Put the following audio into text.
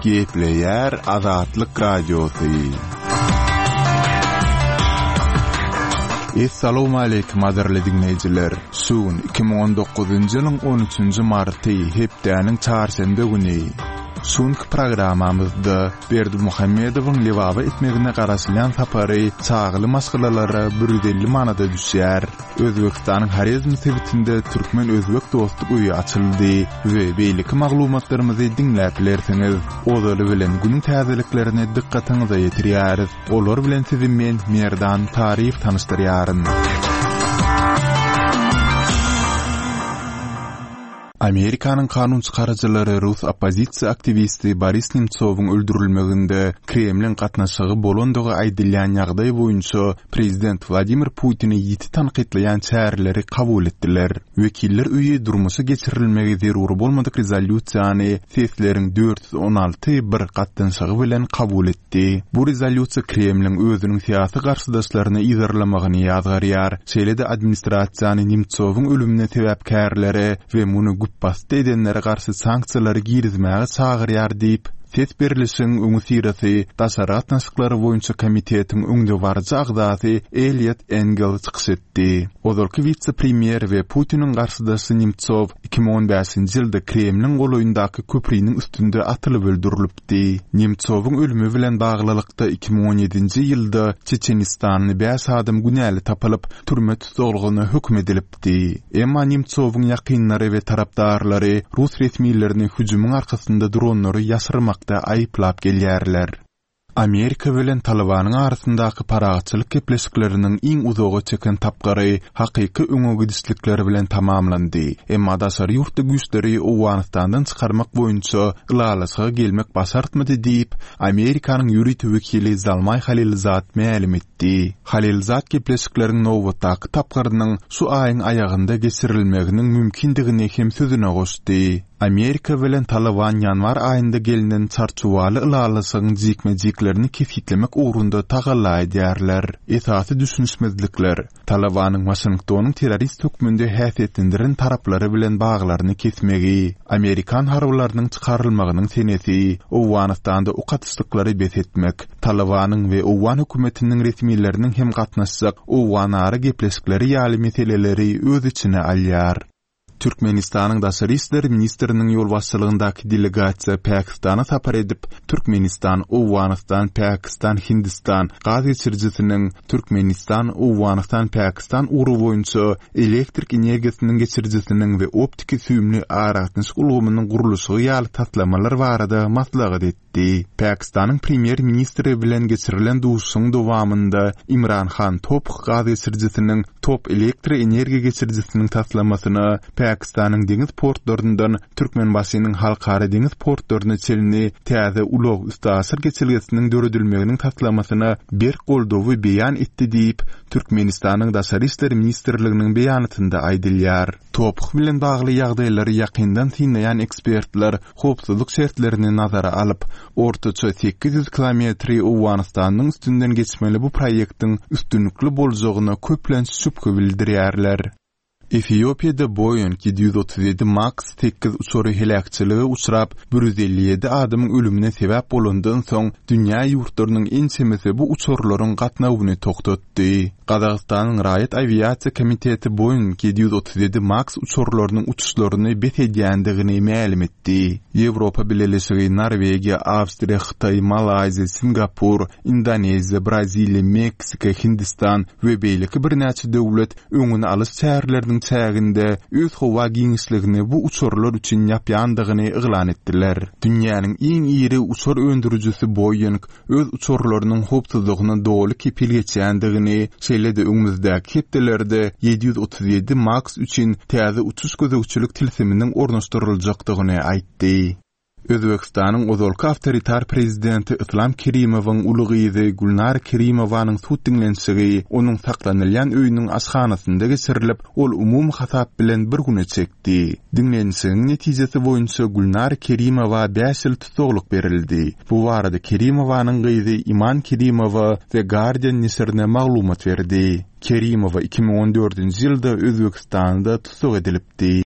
Gepleyer Azatlyk Radiosu. Assalamu alaykum aderli dinleyijiler. Şuun 2019-njy ýylyň 13-nji marty hepdäniň çarşembe güni. Şuňky programamyzda Berdi Muhammedowyň lewaba etmegine garaşylan tapary çağly masgalara 150 manada düşýär. Özbekistanyň Harizm sebitinde türkmen özbek dostluk uyu açyldy we beýleki maglumatlarymyzy dinläp bilersiňiz. Ozaly bilen günüň täzeliklerine dikkatiňizi ýetirýäris. Olar bilen sizi men Merdan Tarif tanıştyrýaryn. Amerikanyň kanun çykarjylary Rus opozisiýa aktivisti Boris Nemtsowyň öldürilmeginde Kremlin gatnaşygy bolandygy aýdylýan ýagdaý boýunça prezident Vladimir Putin'i ýiti tanqidleýän çäreleri kabul etdiler. Wekiller üýe durmuşy geçirilmegi zeruri bolmadyk rezolýusiýany sesleriň 416 bir gatnaşygy bilen kabul etdi. Bu rezolýusiýa Kremlin özüniň syýasy garşydaşlaryny ýazgarlamagyny ýazgarýar. Şeýle-de administrasiýany Nemtsowyň ölümine sebäpkärleri we muny bastı edenlere karşı sanksiyaları girizmäge çağırýar diýip ses berilişiň öňü sirasy daşarat nasyklary boýunça komitetiň öňde barjy agzasy Elliot Engel çykyş etdi. Ozalky vice-premier we Putiniň garşydaşy Nemtsov 2015-nji ýylda Kremlin goloýundaky köprüniň üstünde atylyp öldürilipdi. Nemtsowyň ölümi bilen baglylykda 2017-nji ýylda Çeçenistanyň 5 adam günäli tapylyp türme tutulgyny hökm edilipdi. Emma Nemtsowyň ýakynlary we tarapdarlary Rus resmiýetlerini hüjümüň arkasynda dronlary ýaşyrmak aýyplap gelýärler. Amerika bilen Talibanyň arasyndaky paragatçylyk gepleşikleriniň iň uzagy çeken tapgary hakyky öňe bilen tamamlandy. Emma daşary ýurtda güýçleri Awganistandan çykarmak boýunça ýalasga gelmek başartmady diýip Amerikanyň ýürüt wekili Zalmay Halilzat ma'lum etdi. Halilzat gepleşikleriniň nowatdaky tapgarynyň şu aýyň aýagynda geçirilmeginiň mümkindigini hem sözüne goşdy. Amerika bilen Taliban ýanwar aýynda gelinen çarçuwaly ýalasyň jikmejiklerini kesitlemek ugrunda tagalla edýärler. Esasy düşünşmezlikler Talibanyň Washingtonyň terrorist hökmünde häsiýetlendiren taraplary bilen baglaryny kesmegi, Amerikan harbylarynyň çykarylmagynyň senesi, Awganistanda ukatyşlyklary besetmek, Talibanyň we Awgan hökümetiniň resmiýetleriniň hem gatnaşjak Awganary gepleşikleri ýaly meseleleri öz içine alýar. Türkmenistanyň daşary işler ministriniň ýolbaşçylygyndaky delegasiýa Pakistana sapar edip, Türkmenistan, Awganistan, Pakistan, Hindistan gaz geçirjisiniň Türkmenistan, Awganistan, Pakistan uruw boýunça elektrik energiýasynyň geçirjisiniň we optik süýümli aratnyş ulgamynyň gurulşy ýaly taslamalar barada maslahat etdi. Pakistanyň premier ministri bilen geçirilen duşuň dowamında Imran Khan top gaz geçirjisiniň top elektrik energiýa geçirjisiniň taslamasyny Pakistanyň deňiz portlaryndan Türkmenbaşynyň halkara deňiz portlaryna çelini täze ulug üstasyr geçirgesiniň döredilmeginiň taslamasyna bir goldowy beýan etdi diýip Türkmenistanyň daşary işler ministrliginiň beýanatynda aýdylýar. Topuk bilen bagly ýagdaýlary ýakyndan tinleýän ekspertler howpsuzlyk şertlerini nazara alyp, ortaça 800 kilometri Awganistanyň üstünden geçmeli bu proýektiň üstünlikli boljagyna köplenç şüphe bildirýärler. Etiopiýada Boeing 737 Max 8 uçary helakçylygy uçrap 157 adamyň ölümine sebäp bolandan soň dünýä ýurtlarynyň en semesi bu uçurlaryň gatnawyny toktatdy. Qazaqstanyň Raýat Aviasiýa Komiteti Boeing 737 Max uçurlarynyň uçuşlaryny betedýändigini ma'lum etdi. Ýewropa Birleşigi, Norwegiýa, Awstriýa, Xitay, Malaýziýa, Singapur, Indoneziýa, Braziliýa, Meksika, Hindistan we beýleki bir näçe döwlet öňüne alys çäreleriniň çäginde öz howa giňişligini bu uçurlar üçin ýapýandygyny yglan etdiler. Dünýäniň iň iri uçur öndürüjisi Boeing öz uçurlarynyň howpsuzlygyna dogly kepil geçýändigini, şeýle-de öňümüzdäki hepdelerde 737 Max üçin täze uçuş gözegçilik tilsiminiň ornaşdyryljakdygyny aýtdy. Özbekistanyň ozalky awtoritar prezidenti Islam Kerimowyň ulygy Gulnar Kerimowanyň sud dinlenşigi onuň saklanylýan öýüniň aşhanasynda geçirilip, ol umum hasap bilen bir güne çekdi. Dinlenşigiň netijesi boýunça Gulnar Kerimowa 5 ýyl tutukluk berildi. Bu barada Kerimowanyň gyzy Iman Kerimowa we Guardian nesirine maglumat berdi. Kerimowa 2014-nji ýylda Özbekistanda tutuk edilipdi.